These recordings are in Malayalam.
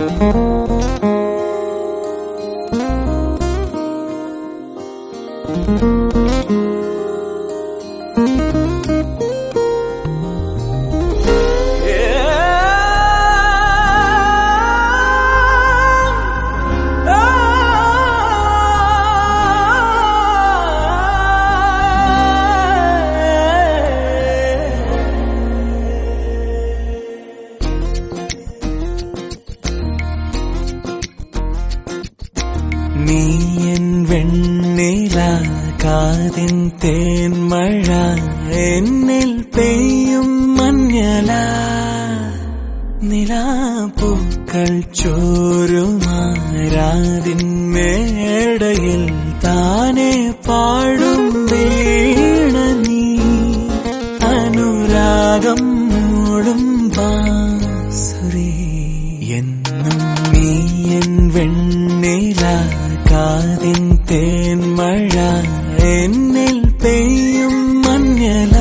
നീയൻ വെണ്ണില കാതിൻ തേന്മഴ എന്നിൽ പെയ്യും മഞ്ഞല നിലാപ്പൂക്കൾ ചോരുമാരാതിൻ മേടയിൽ താനെ പാടും വീണ നീ അനുരാഗം മൂടും ബാസുരി എന്നും നീയൻ വെണ്ണില കാതിൻ തേന്മഴ എന്നിൽ പെയ്യും മഞ്ഞല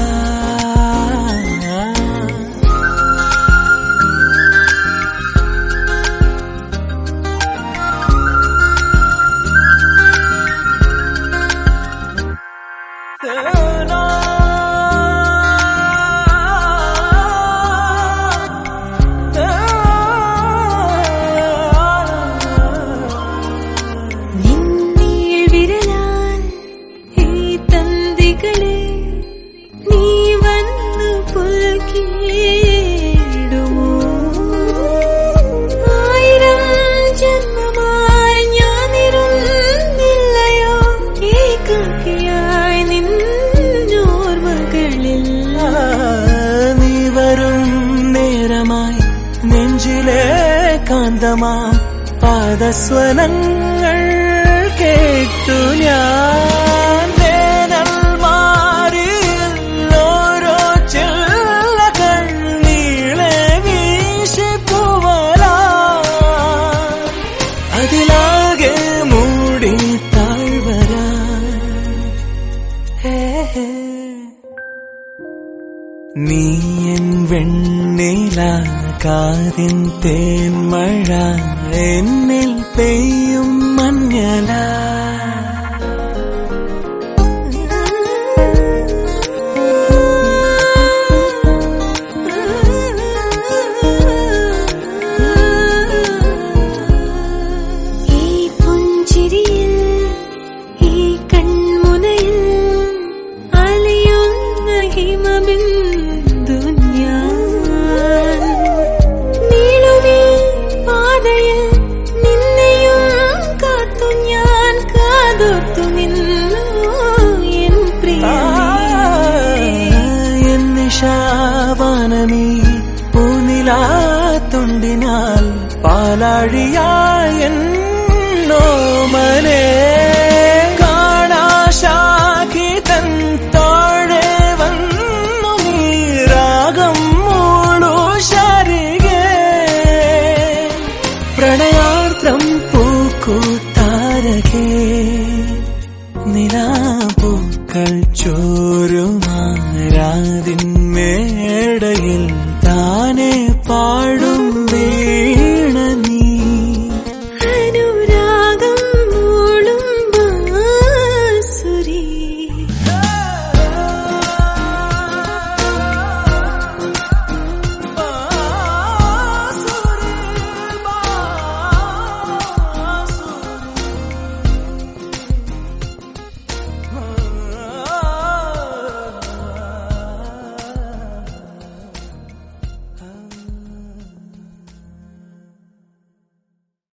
നെഞ്ചിലെ കാന്തമാം പാദസ്വനങ്ങൾ കേട്ടു ഞാൻ വേനൽ മാറി ഓരോ ചില്ലകൾ നീളെ വീശിപ്പുവല അതിലാകെ മൂടി താഴ്വര നീയൻ വെണ്ണില കാതിൻ തേന്മഴ എന്നിൽ പെയ്യും മഞ്ഞല ഈ പുഞ്ചിരിയിൽ ഈ കൺമുനയിൽ അലയുന്ന ഹിമബിന്ദു ഞാൻ ശാവാനമീ പൂനിലാത്തുണ്ടിനാൽ പാലാഴിയായെന്നോ മനേ